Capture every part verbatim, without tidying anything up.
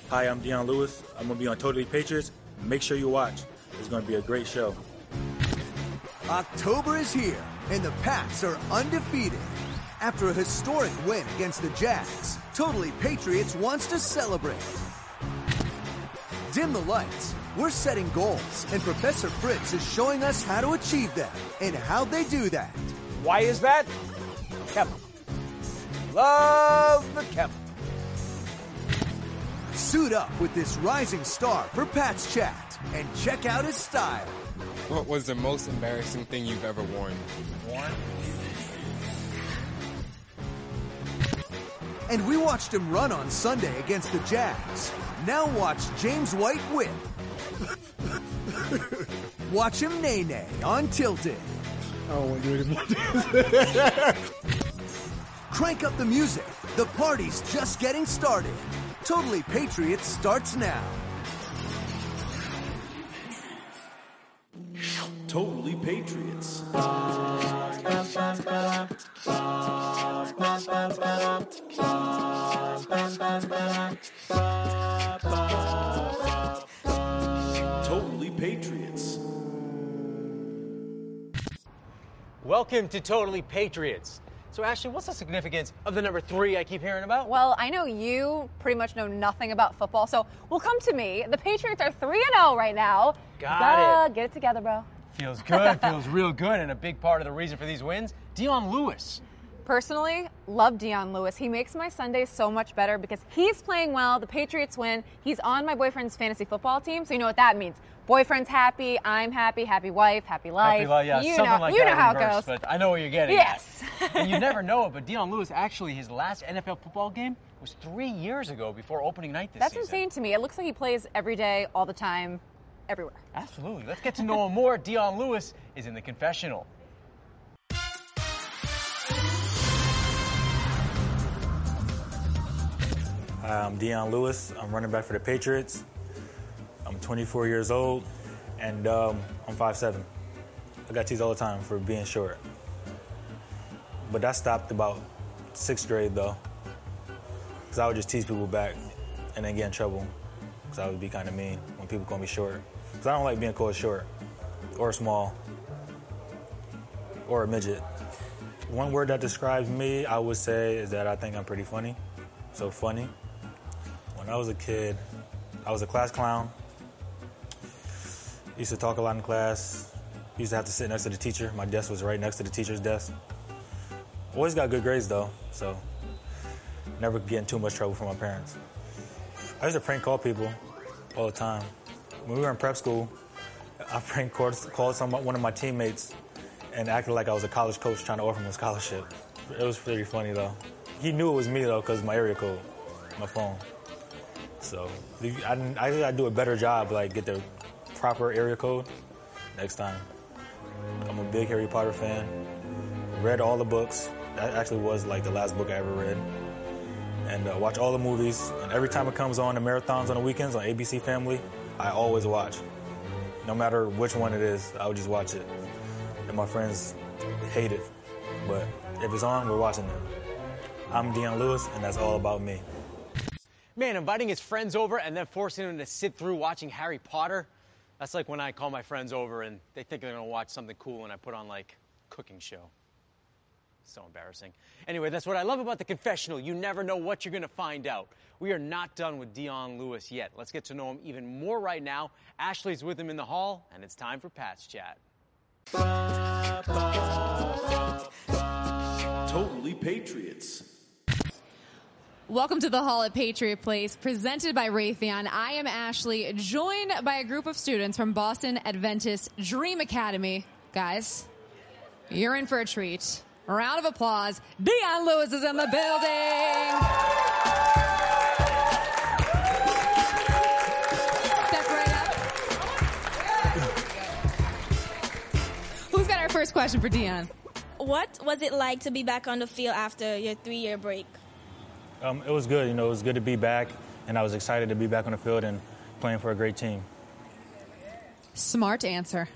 Hi, I'm Dion Lewis. I'm going to be on Totally Patriots. Make sure you watch. It's going to be a great show. October is here, and the Pats are undefeated. After a historic win against the Jags, Totally Patriots wants to celebrate. Dim the lights. We're setting goals, and Professor Fritz is showing us how to achieve them and how they do that. Why is that? Chemical. Love the chemical. Suit up with this rising star for Pat's Chat and check out his style. What was the most embarrassing thing you've ever worn? Worn? And we watched him run on Sunday against the Jags. Now watch James White whip. Watch him nay-nay on Tilted. I don't want to do it anymore. Crank up the music. The party's just getting started. Totally Patriots starts now. Totally Patriots. Totally Patriots. Welcome to Totally Patriots. So, Ashley, what's the significance of the number three I keep hearing about? Well, I know you pretty much know nothing about football, so well, come to me. The Patriots are three and oh right now. Got Duh, it. Get it together, bro. Feels good. Feels real good. And a big part of the reason for these wins, Dion Lewis. Personally, love Dion Lewis. He makes my Sundays so much better because he's playing well. The Patriots win. He's on my boyfriend's fantasy football team, so you know what that means. Boyfriend's happy, I'm happy, happy wife, happy life. Happy life, yeah, you something know, like you that know how reverse, it goes. But I know what you're getting Yes. at. And you never know it, but Dion Lewis, actually, his last N F L football game was three years ago before opening night this That's season. insane to me. It looks like he plays every day, all the time, everywhere. Absolutely. Let's get to know him more. Dion Lewis is in the confessional. Hi, I'm Dion Lewis. I'm running back for the Patriots. I'm twenty-four years old, and um, I'm five seven. I got teased all the time for being short. But that stopped about sixth grade, though, because I would just tease people back and then get in trouble, because I would be kind of mean when people call me short. Because I don't like being called short or small or a midget. One word that describes me, I would say, is that I think I'm pretty funny. So funny. When I was a kid, I was a class clown. Used to talk a lot in class. Used to have to sit next to the teacher. My desk was right next to the teacher's desk. Always got good grades, though, so never get in too much trouble from my parents. I used to prank call people all the time. When we were in prep school, I prank called, called some, one of my teammates and acted like I was a college coach trying to offer him a scholarship. It was pretty funny, though. He knew it was me, though, because of my area code, my phone. So I, I gotta do a better job, like get the proper area code next time. I'm a big Harry Potter fan. Read all the books. That actually was like the last book I ever read. And uh, watch all the movies. And every time it comes on the marathons on the weekends on A B C Family, I always watch. No matter which one it is, I would just watch it. And my friends hate it. But if it's on, we're watching it. I'm Dion Lewis, and that's all about me. Man, inviting his friends over and then forcing them to sit through watching Harry Potter, that's like when I call my friends over and they think they're going to watch something cool and I put on, like, cooking show. So embarrassing. Anyway, that's what I love about the confessional. You never know what you're going to find out. We are not done with Dion Lewis yet. Let's get to know him even more right now. Ashley's with him in the hall, and it's time for Pat's Chat. Totally Patriots. Welcome to the Hall at Patriot Place, presented by Raytheon. I am Ashley, joined by a group of students from Boston Adventist Dream Academy. Guys, you're in for a treat. A round of applause. Dion Lewis is in the building. Step right up. Who's got our first question for Dion? What was it like to be back on the field after your three-year break? Um, it was good. You know, it was good to be back, and I was excited to be back on the field and playing for a great team. Smart answer.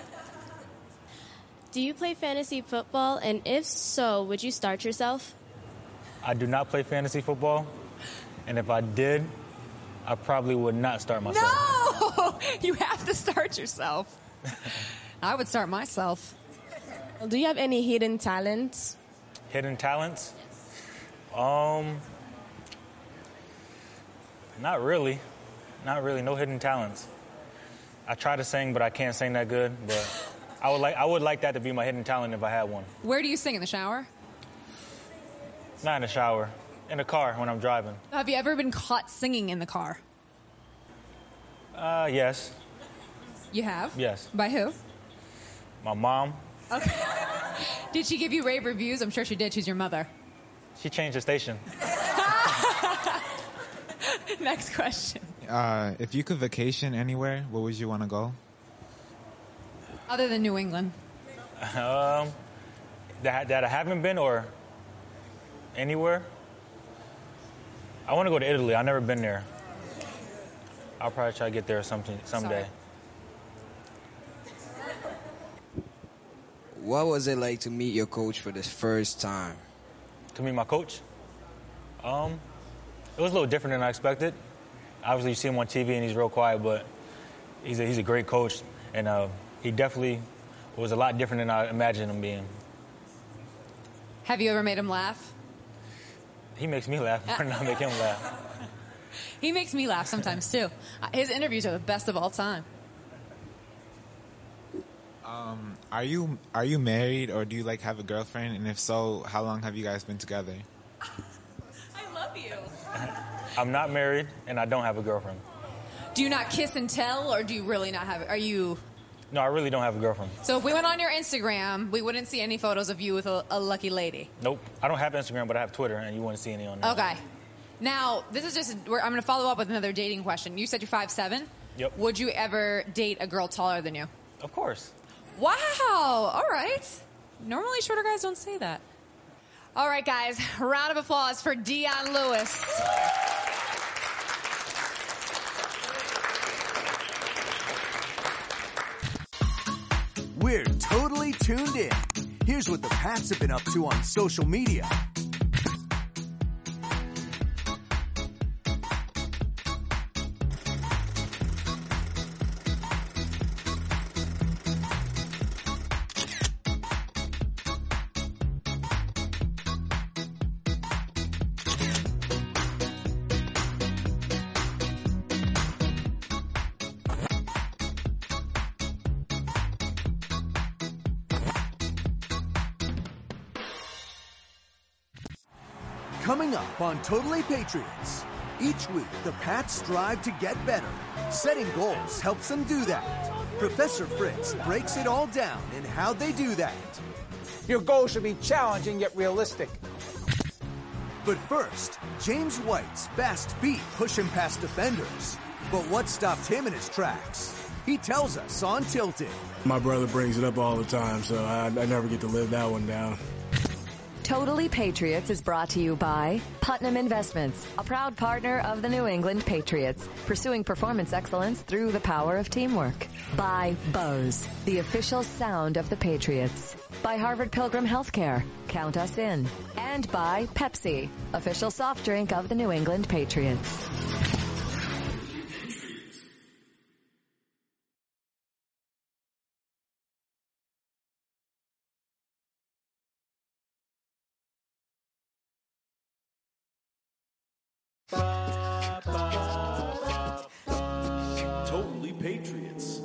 Do you play fantasy football? And if so, would you start yourself? I do not play fantasy football, and if I did, I probably would not start myself. No! You have to start yourself. I would start myself. Do you have any hidden talents? Hidden talents? Um, not really. Not really. No hidden talents. I try to sing, but I can't sing that good. But I would like I would like that to be my hidden talent if I had one. Where do you sing, in the shower? Not in the shower. In the car when I'm driving. Have you ever been caught singing in the car? Uh, yes. You have? Yes. By who? My mom. Okay. Did she give you rave reviews? I'm sure she did. She's your mother. She changed the station. Next question. Uh, if you could vacation anywhere, where would you want to go? Other than New England. Um, that, that I haven't been or anywhere? I want to go to Italy. I've never been there. I'll probably try to get there something someday. Sorry. What was it like to meet your coach for the first time? To meet my coach? Um, it was a little different than I expected. Obviously, you see him on T V and he's real quiet, but he's a, he's a great coach, and uh, he definitely was a lot different than I imagined him being. Have you ever made him laugh? He makes me laugh more than I make him laugh. He makes me laugh sometimes, too. His interviews are the best of all time. Um, are you are you married, or do you like have a girlfriend? And if so, how long have you guys been together? I love you. I'm not married, and I don't have a girlfriend. Do you not kiss and tell, or do you really not have it? Are you... No, I really don't have a girlfriend. So if we went on your Instagram, we wouldn't see any photos of you with a, a lucky lady. Nope. I don't have Instagram, but I have Twitter, and you wouldn't see any on there. Okay. Now, this is just... We're, I'm going to follow up with another dating question. You said you're five seven? Yep. Would you ever date a girl taller than you? Of course. Wow. All right. Normally, shorter guys don't say that. All right, guys. Round of applause for Dion Lewis. We're totally tuned in. Here's what the Pats have been up to on social media. Coming up on Totally Patriots. Each week, the Pats strive to get better. Setting goals helps them do that. Professor Fritz breaks it all down in how they do that. Your goal should be challenging yet realistic. But first, James White's best beat push him past defenders. But what stopped him in his tracks? He tells us on Tilted. My brother brings it up all the time, so I, I never get to live that one down. Totally Patriots is brought to you by Putnam Investments, a proud partner of the New England Patriots, pursuing performance excellence through the power of teamwork. By Bose, the official sound of the Patriots. By Harvard Pilgrim Healthcare, count us in. And by Pepsi, official soft drink of the New England Patriots. Totally Patriots.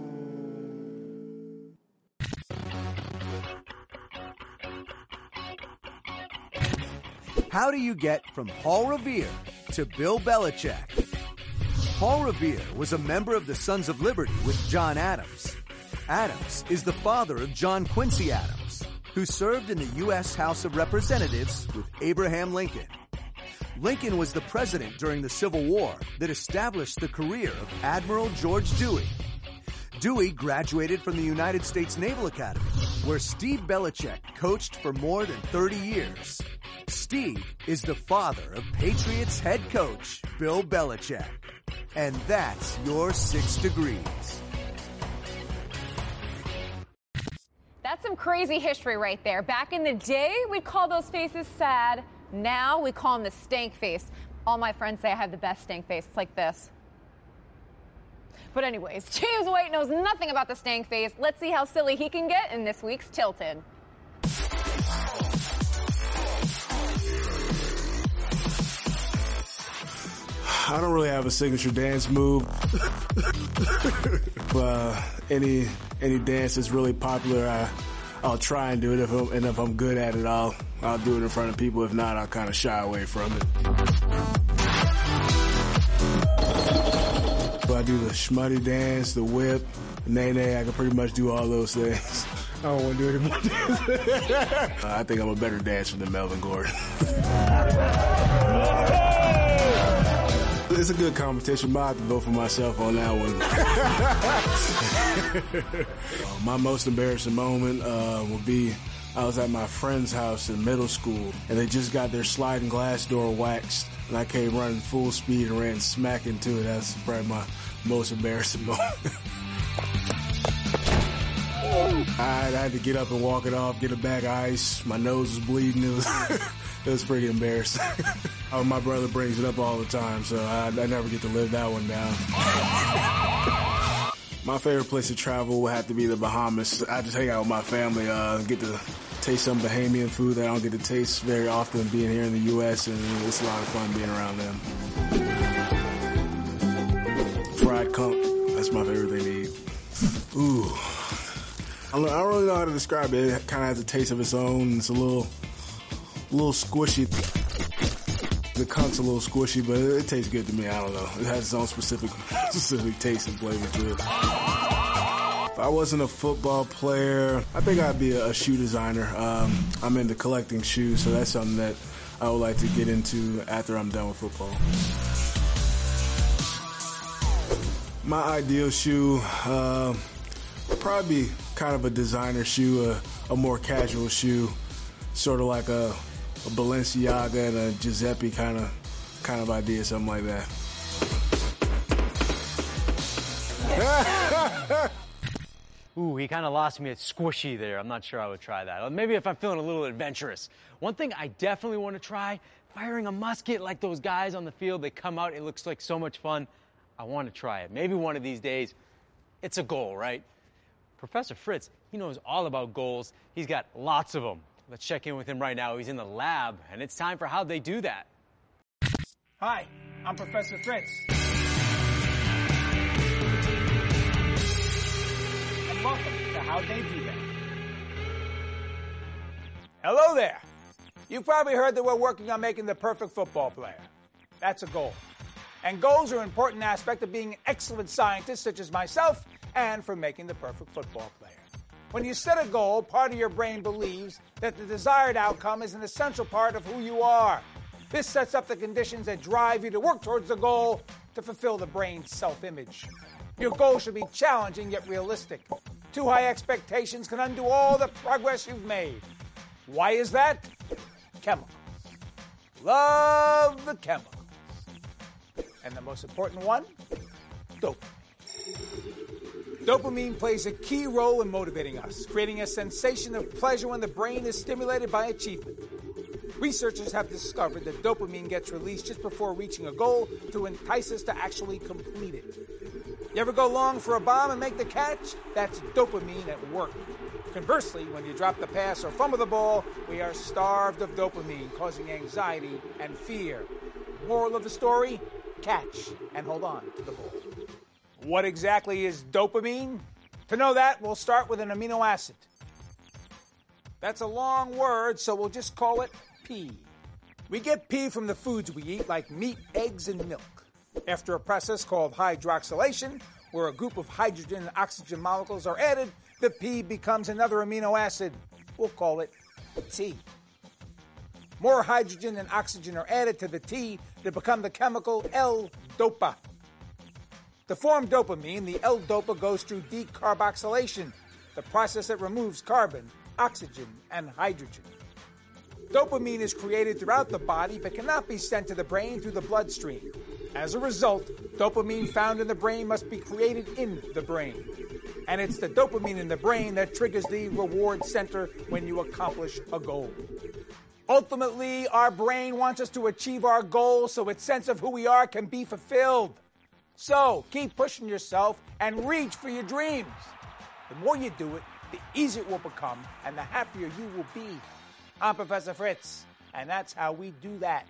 How do you get from Paul Revere to Bill Belichick? Paul Revere was a member of the Sons of Liberty with John Adams. Adams is the father of John Quincy Adams, who served in the U S House of Representatives with Abraham Lincoln. Lincoln was the president during the Civil War that established the career of Admiral George Dewey. Dewey graduated from the United States Naval Academy, where Steve Belichick coached for more than thirty years. Steve is the father of Patriots head coach Bill Belichick. And that's your six degrees. That's some crazy history right there. Back in the day, we'd call those faces sad. Now we call them the stank face. All my friends say I have the best stank face. It's like this. But anyways, James White knows nothing about the stank face. Let's see how silly he can get in this week's Tilted. I don't really have a signature dance move. But uh, any any dance that's really popular, I, I'll try and do it. If I'm, and if I'm good at it, I'll I'll do it in front of people. If not, I'll kind of shy away from it. But I do the schmutty dance, the whip, nay nay. I can pretty much do all those things. I don't want to do it anymore. uh, I think I'm a better dancer than Melvin Gordon. It's a good competition, but I have to vote for myself on that one. uh, my most embarrassing moment uh, will be I was at my friend's house in middle school, and they just got their sliding glass door waxed, and I came running full speed and ran smack into it. That's probably my most embarrassing moment. I had to get up and walk it off, get a bag of ice. My nose was bleeding. It was, it was pretty embarrassing. Oh, my brother brings it up all the time, so I, I never get to live that one down. My favorite place to travel would have to be the Bahamas. I just hang out with my family, uh, get to taste some Bahamian food that I don't get to taste very often being here in the U S, and it's a lot of fun being around them. Fried conch, that's my favorite thing to eat. Ooh. I don't really know how to describe it. It kind of has a taste of its own. It's a little, a little squishy. The conch's a little squishy, but it, it tastes good to me. I don't know. It has its own specific, specific taste and flavor to it. If I wasn't a football player, I think I'd be a, a shoe designer. Um, I'm into collecting shoes, so that's something that I would like to get into after I'm done with football. My ideal shoe, uh, would probably be kind of a designer shoe, a, a more casual shoe, sort of like a, a Balenciaga and a Giuseppe kind of kind of idea, something like that. Ooh, he kind of lost me at squishy there. I'm not sure I would try that. Maybe if I'm feeling a little adventurous. One thing I definitely want to try, firing a musket like those guys on the field. They come out, it looks like so much fun. I want to try it. Maybe one of these days. It's a goal, right? Professor Fritz, he knows all about goals. He's got lots of them. Let's check in with him right now. He's in the lab, and it's time for How They Do That. Hi, I'm Professor Fritz. And welcome to How They Do That. Hello there. You've probably heard that we're working on making the perfect football player. That's a goal. And goals are an important aspect of being an excellent scientist such as myself, and for making the perfect football player. When you set a goal, part of your brain believes that the desired outcome is an essential part of who you are. This sets up the conditions that drive you to work towards the goal to fulfill the brain's self-image. Your goal should be challenging yet realistic. Too high expectations can undo all the progress you've made. Why is that? Chemicals. Love the chemicals. And the most important one? Dopamine. Dopamine plays a key role in motivating us, creating a sensation of pleasure when the brain is stimulated by achievement. Researchers have discovered that dopamine gets released just before reaching a goal to entice us to actually complete it. You ever go long for a bomb and make the catch? That's dopamine at work. Conversely, when you drop the pass or fumble the ball, we are starved of dopamine, causing anxiety and fear. Moral of the story? Catch and hold on to the ball. What exactly is dopamine? To know that, we'll start with an amino acid. That's a long word, so we'll just call it P. We get P from the foods we eat, like meat, eggs, and milk. After a process called hydroxylation, where a group of hydrogen and oxygen molecules are added, the P becomes another amino acid. We'll call it T. More hydrogen and oxygen are added to the T to become the chemical L-dopa. To form dopamine, the L-dopa goes through decarboxylation, the process that removes carbon, oxygen, and hydrogen. Dopamine is created throughout the body but cannot be sent to the brain through the bloodstream. As a result, dopamine found in the brain must be created in the brain. And it's the dopamine in the brain that triggers the reward center when you accomplish a goal. Ultimately, our brain wants us to achieve our goals so its sense of who we are can be fulfilled. So keep pushing yourself and reach for your dreams. The more you do it, the easier it will become and the happier you will be. I'm Professor Fritz, and that's how we do that.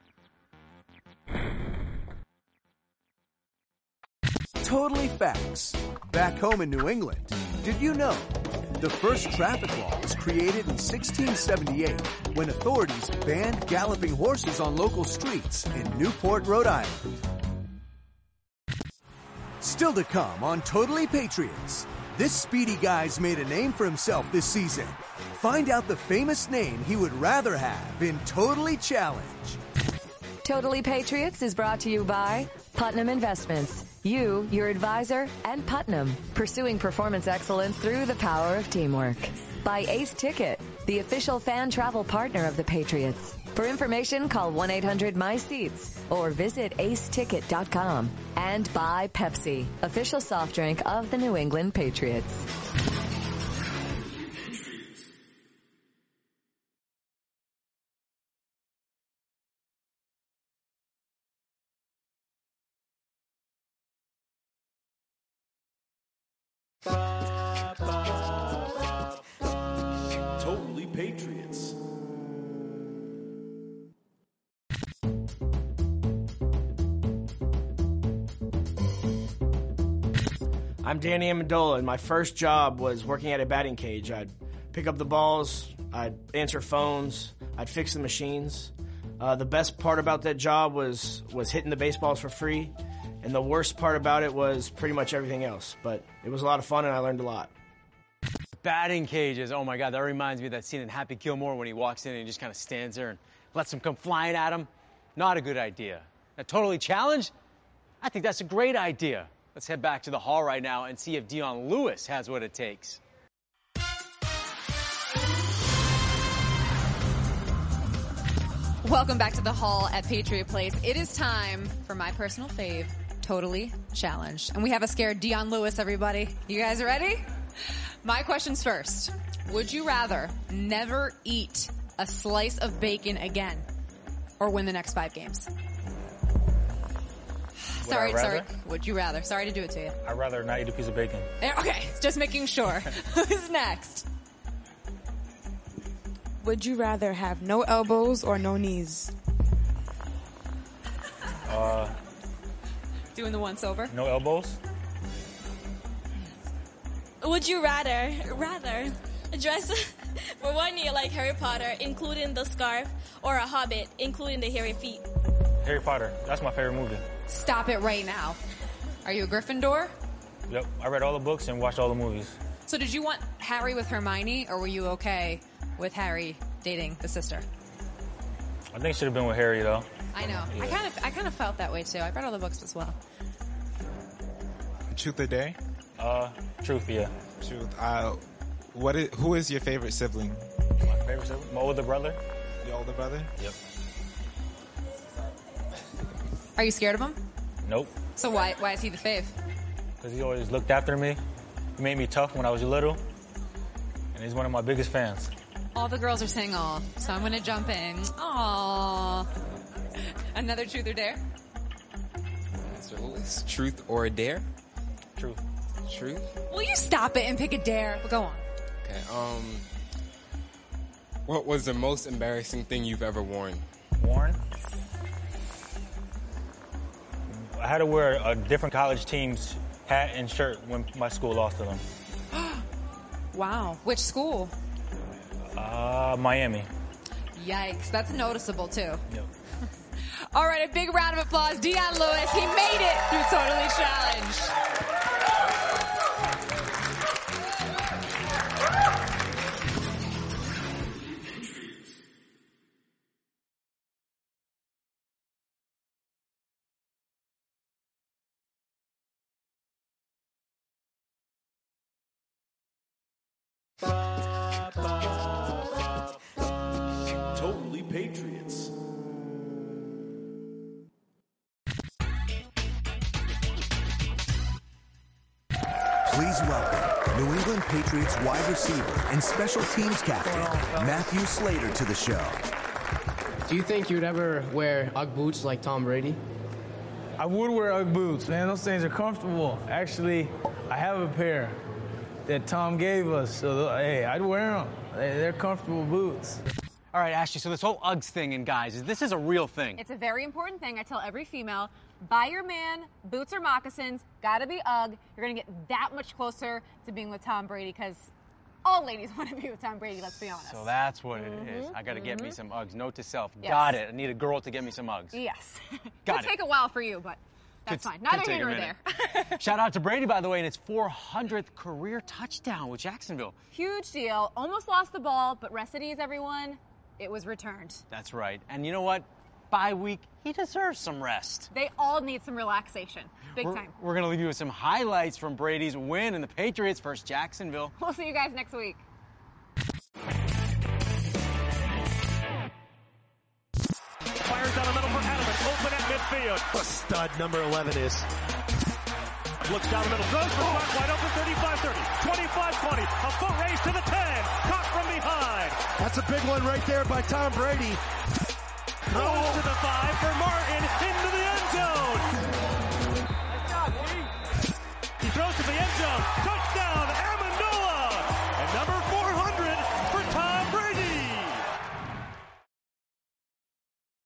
Totally facts. Back home in New England, did you know the first traffic law was created in sixteen seventy-eight when authorities banned galloping horses on local streets in Newport, Rhode Island? Still to come on Totally Patriots, this speedy guy's made a name for himself this season. Find out the famous name he would rather have in Totally Challenge. Totally Patriots is brought to you by Putnam Investments. You, your advisor, and Putnam, pursuing performance excellence through the power of teamwork. By Ace Ticket, the official fan travel partner of the Patriots. For information, call one eight hundred M Y SEATS or visit ace ticket dot com. And by Pepsi, official soft drink of the New England Patriots. Totally Patriots. I'm Danny Amendola, and my first job was working at a batting cage. I'd pick up the balls, I'd answer phones, I'd fix the machines. Uh, the best part about that job was, was hitting the baseballs for free, and the worst part about it was pretty much everything else. But it was a lot of fun, and I learned a lot. Batting cages. Oh, my God. That reminds me of that scene in Happy Gilmore when he walks in and he just kind of stands there and lets them come flying at him. Not a good idea. A Totally Challenge? I think that's a great idea. Let's head back to the hall right now and see if Dion Lewis has what it takes. Welcome back to the hall at Patriot Place. It is time for my personal fave, Totally Challenge. And we have a scared Dion Lewis, everybody. You guys ready? My question's first. Would you rather never eat a slice of bacon again or win the next five games? Would sorry, I rather? sorry. Would you rather? Sorry to do it to you. I'd rather not eat a piece of bacon. Eh, Okay, just making sure. Who's next? Would you rather have no elbows or no knees? Uh, Doing the once over? no elbows? Would you rather, rather, dress for one year like Harry Potter, including the scarf, or a hobbit, including the hairy feet? Harry Potter. That's my favorite movie. Stop it right now. Are you a Gryffindor? Yep. I read all the books and watched all the movies. So did you want Harry with Hermione, or were you okay with Harry dating the sister? I think it should have been with Harry, though. I know. Yeah. I kind of, I kind of felt that way too. I read all the books as well. Truth or dare? Uh, truth, yeah. Truth. Uh, what is, who is your favorite sibling? My favorite sibling? My older brother. Your older brother? Yep. Are you scared of him? Nope. So why, why is he the fave? Because he always looked after me. He made me tough when I was little. And he's one of my biggest fans. All the girls are saying aw, so I'm gonna jump in. Aw. Another truth or dare? So it's truth or dare? Truth. Truth? Will you stop it and pick a dare? Well, go on. Okay, um... what was the most embarrassing thing you've ever worn? Worn? I had to wear a different college team's hat and shirt when my school lost to them. Wow. Which school? Uh, Miami. Yikes. That's noticeable too. Yep. All right, a big round of applause. Dion Lewis, he made it through Totally Challenged. Totally Patriots. Please welcome New England Patriots wide receiver and special teams captain, Matthew Slater, to the show. Do you think you'd ever wear Ugg boots like Tom Brady? I would wear Ugg boots, man. Those things are comfortable. Actually, I have a pair that Tom gave us, so hey, I'd wear them. They're comfortable boots. All right, Ashley, so this whole Uggs thing, and guys, this is a real thing. It's a very important thing. I tell every female, buy your man boots or moccasins, gotta be Ugg. You're gonna get that much closer to being with Tom Brady, because all ladies want to be with Tom Brady, let's be honest. So that's what mm-hmm. it is. I gotta mm-hmm. get me some Uggs. Note to self, yes. got it. I need a girl to get me some Uggs. Yes. Got It'll take a while for you, but that's could, fine. Neither here nor there. Shout out to Brady, by the way, and his four hundredth career touchdown with Jacksonville. Huge deal. Almost lost the ball, but rest at ease, everyone. It was returned. That's right. And you know what? Bye week, he deserves some rest. They all need some relaxation. Big we're, time. We're going to leave you with some highlights from Brady's win and the Patriots versus Jacksonville. We'll see you guys next week. Fires down the middle for Adams. Open at midfield. The stud number eleven is. Looks down the middle. Throws for one. Wide open. thirty-five thirty. twenty-five twenty. A foot race to the ten. Caught from behind. That's a big one right there by Tom Brady. Throws to the five for Martin.